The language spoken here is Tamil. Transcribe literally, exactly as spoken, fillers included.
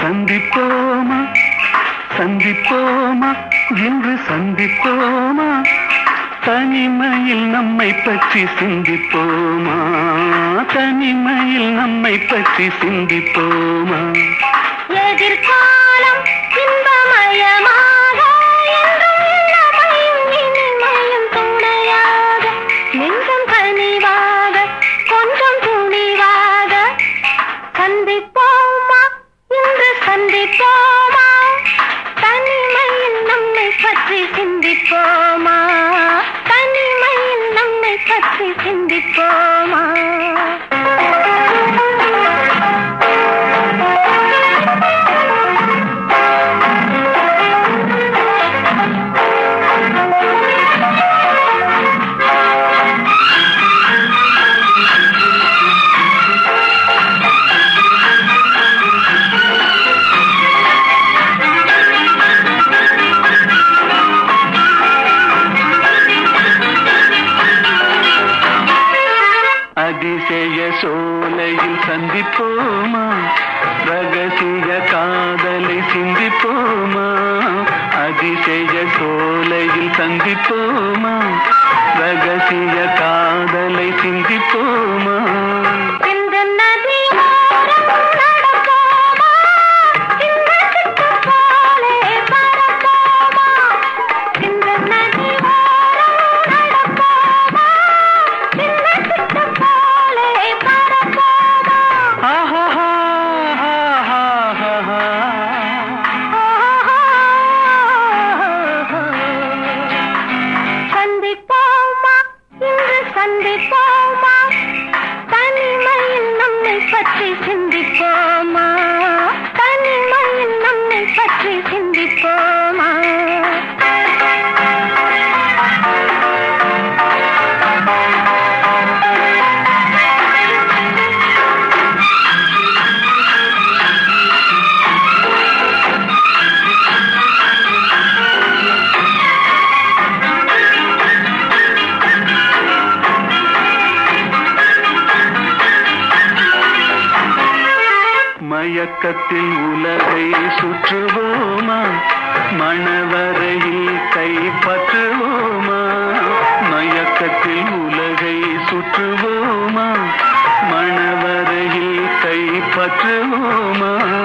சந்திப்போமா சந்திப்போமா இன்று சந்திப்போமா தனிமையில் நம்மை பற்றி சிந்திப்போமா தனிமையில் நம்மை பற்றி சிந்திப்போமா எதிர்காலம் இன்பமயமாக என்றும் இளமையும் இனிமையும் துணையாக நெஞ்சம் கனிவாக கொஞ்சம் துணிவாக சந்திப்போமா இன்று சந்திப்போமா தனிமையில் நம்மை பற்றி சிந்திப்போமா தனிமையில் நம்மை பற்றி சிந்திப்போமா அதிசய சோலையில் சந்திப்போமா ரகசிய காதலை சிந்திப்போமா அதிசய சோலையில் சந்திப்போமா ரகசிய காதலை சிந்திப்போமா சந்திப்போமா தனிமையில் நம்மை பற்றி சிந்திப்போமா தனிமையில் நம்மை பற்றி சிந்திப்போமா மயக்கத்தில் உலகை சுற்றுவோமா மணவரையில் கைப்பற்றுவோமா மயக்கத்தில் உலகை சுற்றுவோமா மணவரையில் கைப்பற்றுவோமா